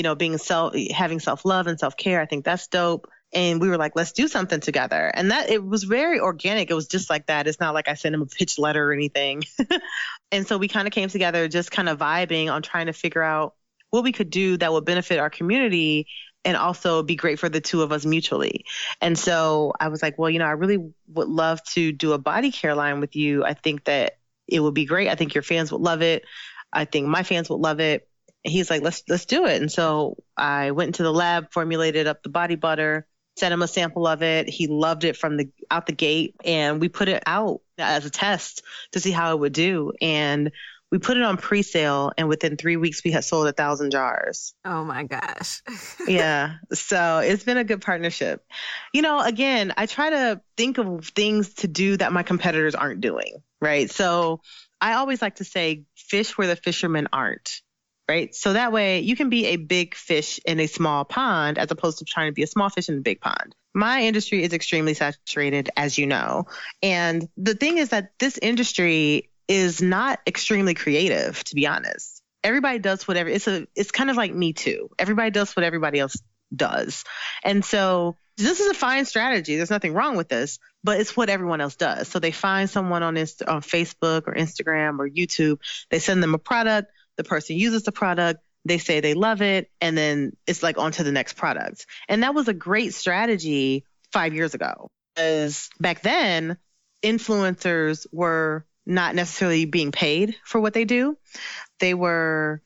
having self-love and self-care, I think that's dope. And we were like, let's do something together. And that it was very organic. It was just like that. It's not like I sent him a pitch letter or anything. And so we kind of came together just kind of vibing on trying to figure out what we could do that would benefit our community and also be great for the two of us mutually. And so I was like, well, I really would love to do a body care line with you. I think that it would be great. I think your fans would love it. I think my fans would love it. And he's like, let's do it. And so I went into the lab, formulated up the body butter, sent him a sample of it. He loved it from out the gate, and we put it out as a test to see how it would do. And we put it on pre-sale, and within 3 weeks, we had sold 1,000 jars. Oh my gosh. Yeah. So it's been a good partnership. Again, I try to think of things to do that my competitors aren't doing, right? So I always like to say, fish where the fishermen aren't, right? So that way you can be a big fish in a small pond as opposed to trying to be a small fish in a big pond. My industry is extremely saturated, as you know. And the thing is that this industry is not extremely creative, to be honest. Everybody does whatever. It's kind of like Me Too. Everybody does what everybody else does. And so this is a fine strategy. There's nothing wrong with this, but it's what everyone else does. So they find someone on Facebook or Instagram or YouTube. They send them a product. The person uses the product. They say they love it. And then it's like on to the next product. And that was a great strategy 5 years ago. Because back then, influencers were not necessarily being paid for what they do. They were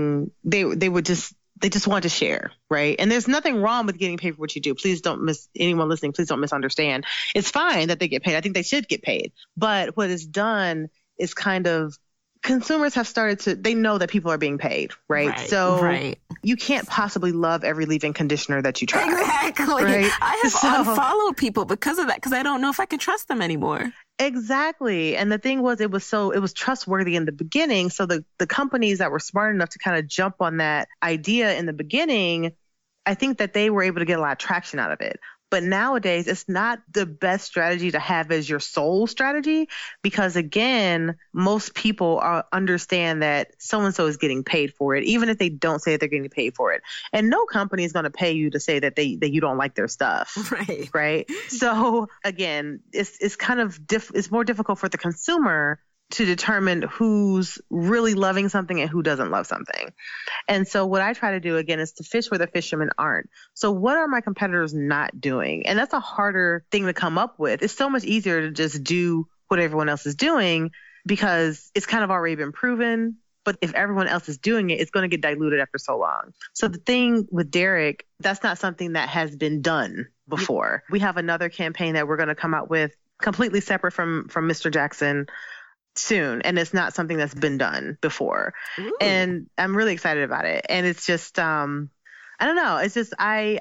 they just wanted to share, right? And there's nothing wrong with getting paid for what you do. Please don't anyone listening, please don't misunderstand. It's fine that they get paid. I think they should get paid. But what is done is kind of consumers have started they know that people are being paid, right? So you can't possibly love every leave-in conditioner that you try. Exactly. Right? I have unfollowed people because of that, because I don't know if I can trust them anymore. Exactly. And the thing was, it was trustworthy in the beginning. So the companies that were smart enough to kind of jump on that idea in the beginning, I think that they were able to get a lot of traction out of it. But nowadays, it's not the best strategy to have as your sole strategy because, again, most people understand that so-and-so is getting paid for it, even if they don't say that they're getting paid for it. And no company is going to pay you to say that that you don't like their stuff. Right. So, again, it's kind of it's more difficult for the consumer to determine who's really loving something and who doesn't love something. And so what I try to do, again, is to fish where the fishermen aren't. So what are my competitors not doing? And that's a harder thing to come up with. It's so much easier to just do what everyone else is doing because it's kind of already been proven. But if everyone else is doing it, it's going to get diluted after so long. So the thing with Derek, that's not something that has been done before. We have another campaign that we're going to come out with completely separate from Mr. Jackson soon, and it's not something that's been done before. Ooh. And I'm really excited about it. And it's just I don't know, it's just I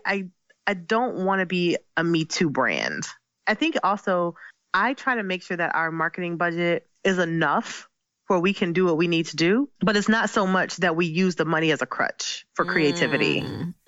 don't want to be a Me Too brand. I think also I try to make sure that our marketing budget is enough where we can do what we need to do, but it's not so much that we use the money as a crutch for creativity.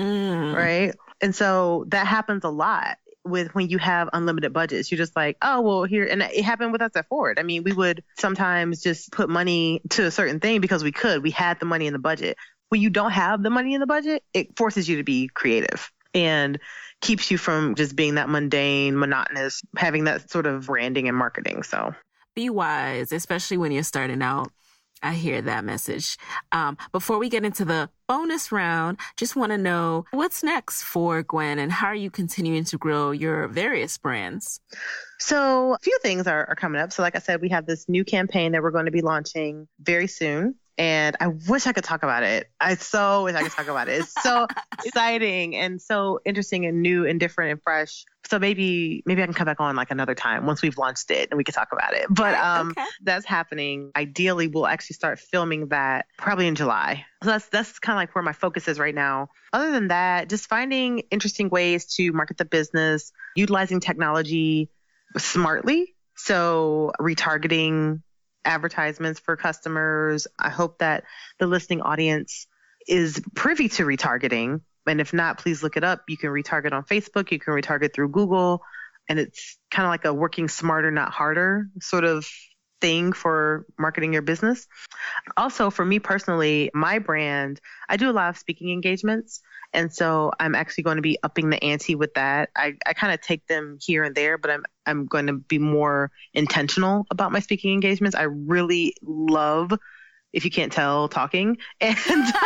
Right? And so that happens a lot with when you have unlimited budgets. You're just like, oh, well, here. And it happened with us at Ford. I mean, we would sometimes just put money to a certain thing because we had the money in the budget. When you don't have the money in the budget, it forces you to be creative and keeps you from just being that mundane, monotonous, having that sort of branding and marketing. So be wise, especially when you're starting out. I hear that message. Before we get into the bonus round, just want to know what's next for Gwen and how are you continuing to grow your various brands? So a few things are coming up. So like I said, we have this new campaign that we're going to be launching very soon. And I wish I could talk about it. I so wish I could talk about it. It's so exciting and so interesting and new and different and fresh. So maybe I can come back on like another time once we've launched it and we can talk about it. But That's happening. Ideally, we'll actually start filming that probably in July. So that's kind of like where my focus is right now. Other than that, just finding interesting ways to market the business, utilizing technology smartly. So retargeting advertisements for customers. I hope that the listening audience is privy to retargeting. And if not, please look it up. You can retarget on Facebook. You can retarget through Google. And it's kind of like a working smarter, not harder sort of thing for marketing your business. Also, for me personally, my brand, I do a lot of speaking engagements. And so I'm actually going to be upping the ante with that. I kind of take them here and there, but I'm going to be more intentional about my speaking engagements. I really love, if you can't tell, talking. And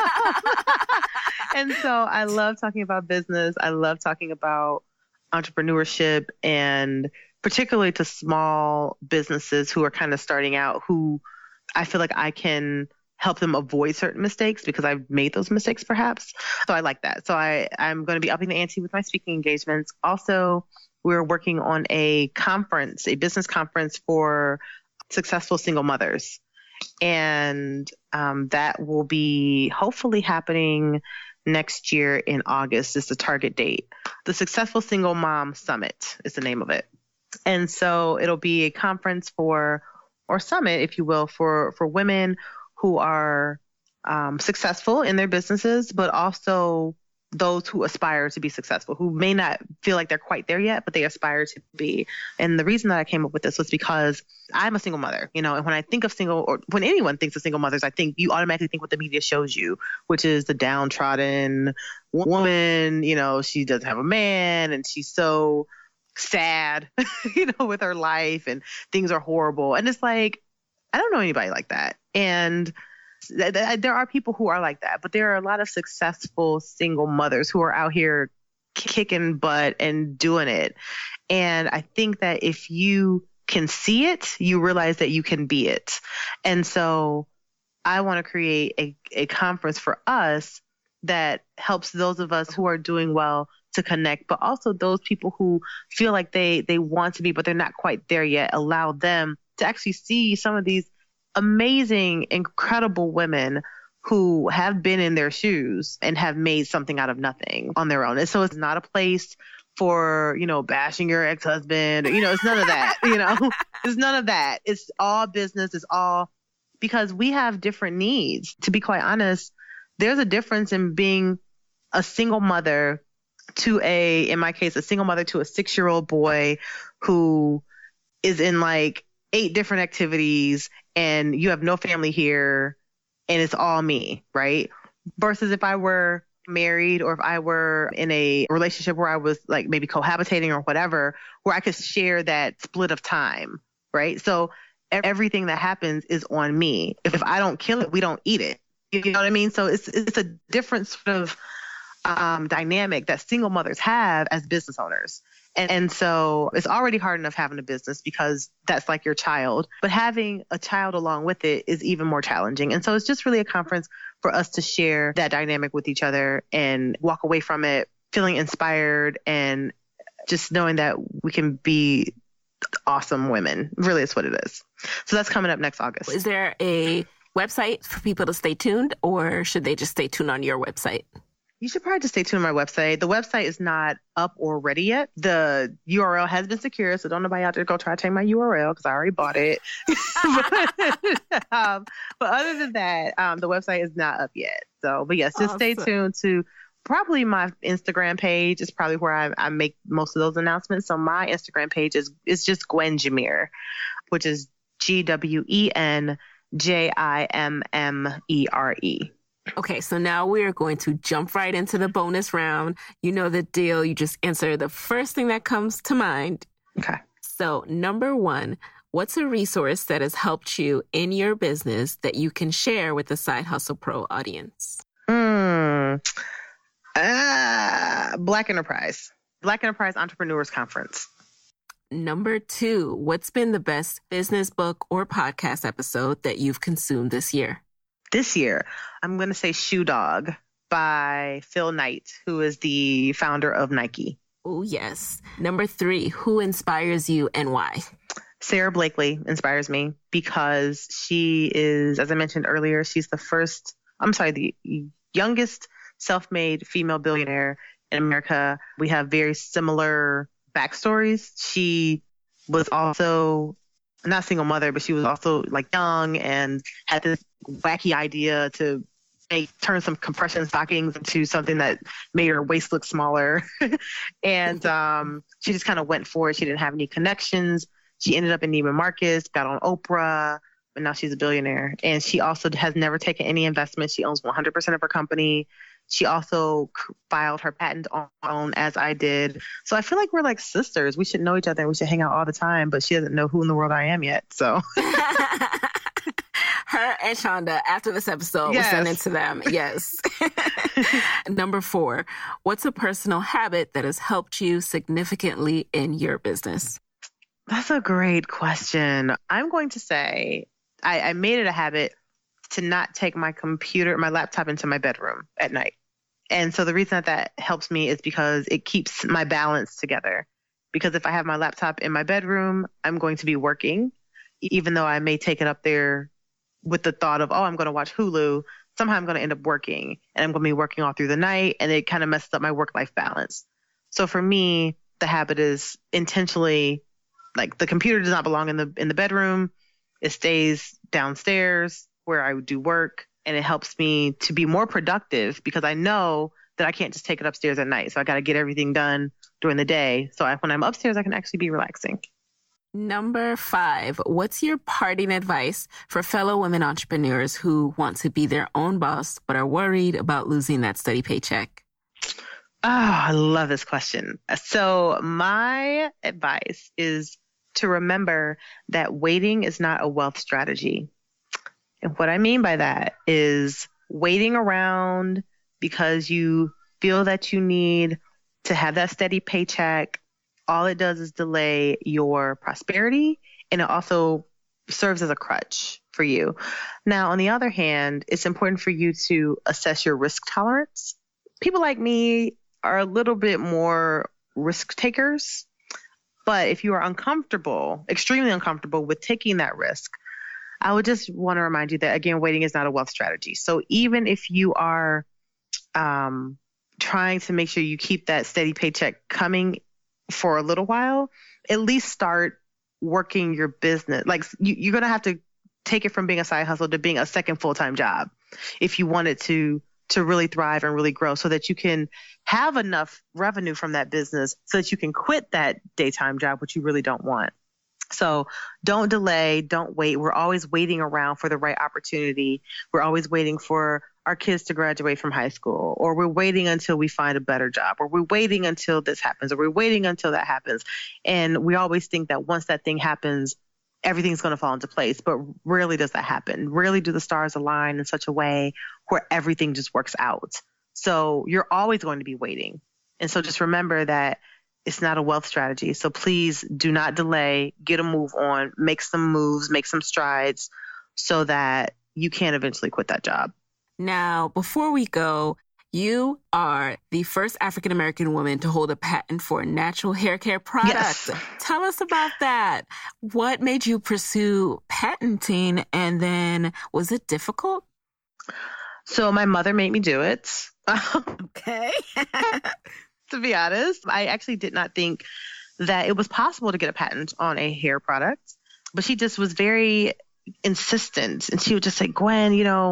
and so I love talking about business. I love talking about entrepreneurship, and particularly to small businesses who are kind of starting out, who I feel like I can help them avoid certain mistakes because I've made those mistakes perhaps. So I like that. So I'm going to be upping the ante with my speaking engagements. Also, we're working on a conference, a business conference for successful single mothers. And that will be hopefully happening next year in August is the target date. The Successful Single Mom Summit is the name of it. And so it'll be a conference or summit, if you will, for women who are successful in their businesses, but also those who aspire to be successful, who may not feel like they're quite there yet, but they aspire to be. And the reason that I came up with this was because I'm a single mother, and when I think of single, or when anyone thinks of single mothers, I think you automatically think what the media shows you, which is the downtrodden woman, she doesn't have a man and she's so sad, with her life and things are horrible. And it's like, I don't know anybody like that. And there are people who are like that, but there are a lot of successful single mothers who are out here kicking butt and doing it. And I think that if you can see it, you realize that you can be it. And so I want to create a conference for us that helps those of us who are doing well to connect, but also those people who feel like they want to be, but they're not quite there yet, allow them to actually see some of these amazing, incredible women who have been in their shoes and have made something out of nothing on their own. And so it's not a place for, bashing your ex-husband, it's none of that, it's none of that. It's all business. It's all because we have different needs. To be quite honest, there's a difference in being a single mother to in my case, a single mother to a 6-year-old boy who is in like 8 different activities and you have no family here and it's all me, right? Versus if I were married or if I were in a relationship where I was like maybe cohabitating or whatever, where I could share that split of time, right? So everything that happens is on me. If I don't kill it, we don't eat it. You know what I mean? So it's a different sort of dynamic that single mothers have as business owners. And so it's already hard enough having a business because that's like your child, but having a child along with it is even more challenging. And so it's just really a conference for us to share that dynamic with each other and walk away from it feeling inspired and just knowing that we can be awesome women. Really, it's what it is. So that's coming up next August. Is there a website for people to stay tuned, or should they just stay tuned on your website? You should probably just stay tuned on my website. The website is not up or ready yet. The URL has been secured, so don't nobody out there go try to take my URL because I already bought it. But other than that, the website is not up yet. So, but yes, just Stay tuned to probably my Instagram page. Is probably where I make most of those announcements. So my Instagram page is just Gwen Jimmer, which is GwenJimmere. Okay, so now we are going to jump right into the bonus round. You know the deal. You just answer the first thing that comes to mind. Okay. So number 1, what's a resource that has helped you in your business that you can share with the Side Hustle Pro audience? Black Enterprise Entrepreneurs Conference. Number 2, what's been the best business book or podcast episode that you've consumed this year? This year, I'm going to say Shoe Dog by Phil Knight, who is the founder of Nike. Oh, yes. Number 3, who inspires you and why? Sarah Blakely inspires me because she is, as I mentioned earlier, she's the youngest self-made female billionaire in America. We have very similar backstories. She was also not single mother, but she was also like young and had this wacky idea to turn some compression stockings into something that made her waist look smaller. And she just kind of went for it. She didn't have any connections. She ended up in Neiman Marcus, got on Oprah, but now she's a billionaire. And she also has never taken any investment. She owns 100% of her company. She also filed her patent on as I did. So I feel like we're like sisters. We should know each other and we should hang out all the time, but she doesn't know who in the world I am yet. So her and Shonda, after this episode, we'll send it to them. Yes. Number 4, what's a personal habit that has helped you significantly in your business? That's a great question. I'm going to say I made it a habit to not take my laptop into my bedroom at night. And so the reason that helps me is because it keeps my balance together. Because if I have my laptop in my bedroom, I'm going to be working, even though I may take it up there with the thought of, I'm going to watch Hulu. Somehow I'm going to end up working, and I'm going to be working all through the night, and it kind of messes up my work-life balance. So for me, the habit is intentionally, like, the computer does not belong in the bedroom. It stays downstairs where I would do work, and it helps me to be more productive because I know that I can't just take it upstairs at night. So I got to get everything done during the day. So when I'm upstairs, I can actually be relaxing. Number 5, what's your parting advice for fellow women entrepreneurs who want to be their own boss but are worried about losing that steady paycheck? Oh, I love this question. So my advice is to remember that waiting is not a wealth strategy. And what I mean by that is waiting around because you feel that you need to have that steady paycheck. All it does is delay your prosperity, and it also serves as a crutch for you. Now, on the other hand, it's important for you to assess your risk tolerance. People like me are a little bit more risk takers, but if you are uncomfortable, extremely uncomfortable with taking that risk, I would just want to remind you that, again, waiting is not a wealth strategy. So even if you are trying to make sure you keep that steady paycheck coming for a little while, at least start working your business. Like you're going to have to take it from being a side hustle to being a second full-time job if you want it to really thrive and really grow, so that you can have enough revenue from that business so that you can quit that daytime job, which you really don't want. So don't delay, don't wait. We're always waiting around for the right opportunity. We're always waiting for our kids to graduate from high school, or we're waiting until we find a better job, or we're waiting until this happens, or we're waiting until that happens. And we always think that once that thing happens, everything's going to fall into place. But rarely does that happen. Rarely do the stars align in such a way where everything just works out. So you're always going to be waiting. And so just remember that it's not a wealth strategy. So please do not delay, get a move on, make some moves, make some strides so that you can eventually quit that job. Now, before we go, you are the first African-American woman to hold a patent for a natural hair care product. Yes. Tell us about that. What made you pursue patenting, and then was it difficult? So my mother made me do it. Okay. To be honest, I actually did not think that it was possible to get a patent on a hair product, but she just was very insistent. And she would just say, Gwen,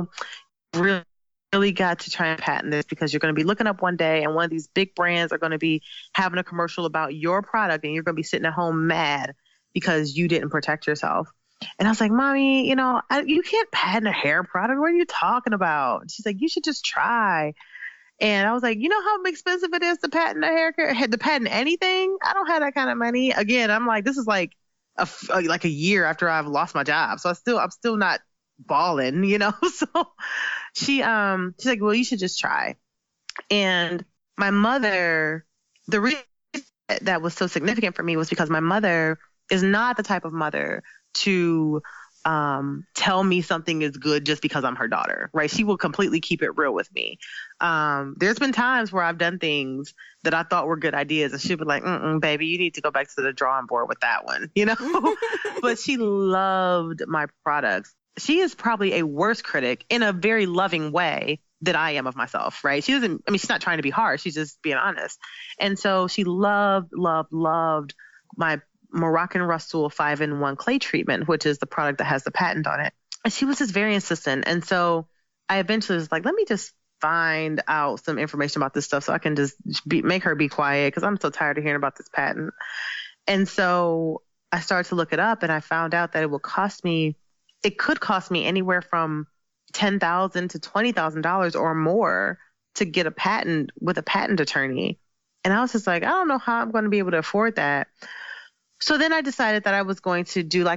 really got to try and patent this, because you're going to be looking up one day and one of these big brands are going to be having a commercial about your product, and you're going to be sitting at home mad because you didn't protect yourself. And I was like, Mommy, you can't patent a hair product. What are you talking about? And she's like, you should just try. And I was like, you know how expensive it is to patent a hair care, to patent anything? I don't have that kind of money. Again, I'm like, this is like a year after I've lost my job. So I'm still not balling, So she's like, well, you should just try. And my mother, the reason that was so significant for me was because my mother is not the type of mother to tell me something is good just because I'm her daughter, right? She will completely keep it real with me. There's been times where I've done things that I thought were good ideas, and she'd be like, baby, you need to go back to the drawing board with that one, But she loved my products. She is probably a worse critic in a very loving way than I am of myself, right? She's not trying to be harsh. She's just being honest. And so she loved my Moroccan Rasool 5-in-1 clay treatment, which is the product that has the patent on it. And she was just very insistent. And so I eventually was like, let me just find out some information about this stuff so I can just make her be quiet, because I'm so tired of hearing about this patent. And so I started to look it up, and I found out that it could cost me anywhere from $10,000 to $20,000 or more to get a patent with a patent attorney. And I was just like, I don't know how I'm going to be able to afford that. So then I decided that I was going to do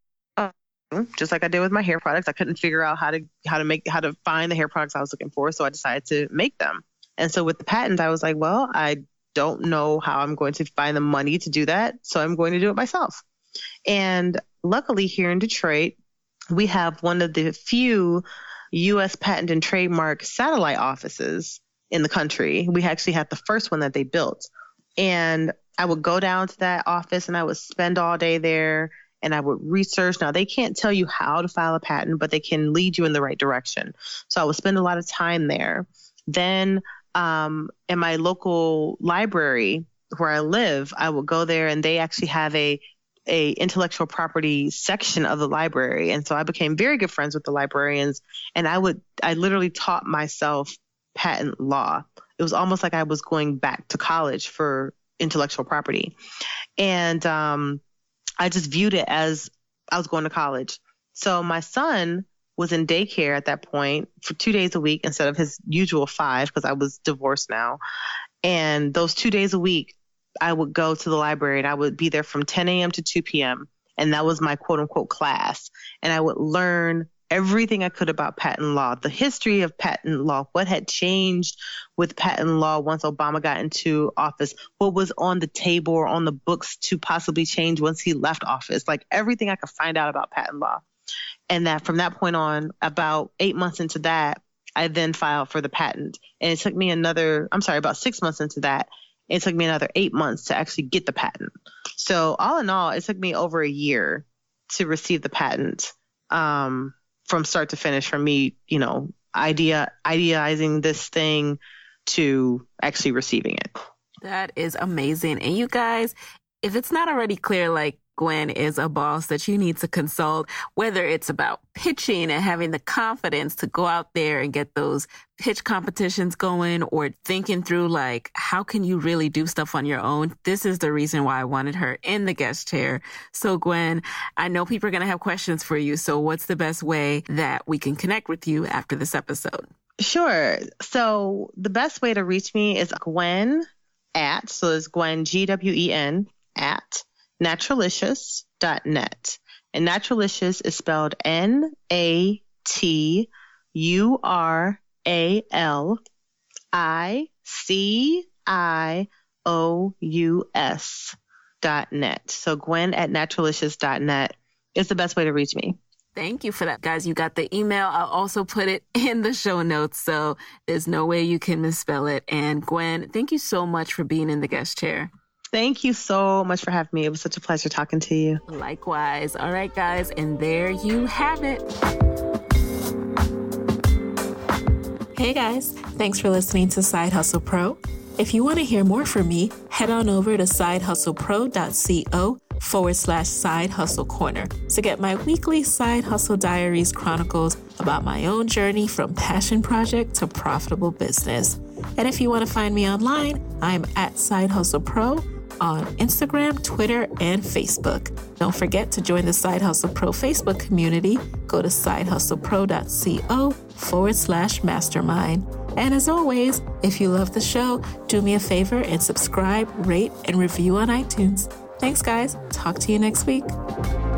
just like I did with my hair products. I couldn't figure out how to find the hair products I was looking for. So I decided to make them. And so with the patent, I was like, well, I don't know how I'm going to find the money to do that. So I'm going to do it myself. And luckily here in Detroit, we have one of the few U.S. Patent and Trademark satellite offices in the country. We actually had the first one that they built. And I would go down to that office and I would spend all day there and I would research. Now, they can't tell you how to file a patent, but they can lead you in the right direction. So I would spend a lot of time there. Then in my local library where I live, I would go there and they actually have a intellectual property section of the library. And so I became very good friends with the librarians, and I literally taught myself patent law. It was almost like I was going back to college for intellectual property. And I just viewed it as I was going to college. So my son was in daycare at that point for 2 days a week instead of his usual 5, because I was divorced now. And those 2 days a week, I would go to the library and I would be there from 10 a.m. to 2 p.m. And that was my quote unquote class. And I would learn everything I could about patent law, the history of patent law, what had changed with patent law once Obama got into office, what was on the table or on the books to possibly change once he left office, like everything I could find out about patent law. And that from that point on, about 8 months into that, I then filed for the patent. And it took me about 6 months into that, it took me another 8 months to actually get the patent. So all in all, it took me over a year to receive the patent, from start to finish, from me, idealizing this thing to actually receiving it. That is amazing. And you guys, if it's not already clear, like Gwen is a boss that you need to consult, whether it's about pitching and having the confidence to go out there and get those pitch competitions going, or thinking through like, how can you really do stuff on your own? This is the reason why I wanted her in the guest chair. So Gwen, I know people are going to have questions for you. So what's the best way that we can connect with you after this episode? Sure. So the best way to reach me is Gwen so it's Gwen, Gwen, at Naturalicious.net. And Naturalicious is spelled Naturalicious.net. So Gwen at Naturalicious.net is the best way to reach me. Thank you for that, guys. You got the email. I'll also put it in the show notes, so there's no way you can misspell it. And Gwen, thank you so much for being in the guest chair. Thank you so much for having me. It was such a pleasure talking to you. Likewise. All right, guys. And there you have it. Hey, guys. Thanks for listening to Side Hustle Pro. If you want to hear more from me, head on over to sidehustlepro.co/Side Hustle Corner to get my weekly Side Hustle Diaries chronicles about my own journey from passion project to profitable business. And if you want to find me online, I'm at Side Hustle Pro on Instagram, Twitter, and Facebook. Don't forget to join the Side Hustle Pro Facebook community. Go to sidehustlepro.co/mastermind. And as always, if you love the show, do me a favor and subscribe, rate, and review on iTunes. Thanks, guys. Talk to you next week.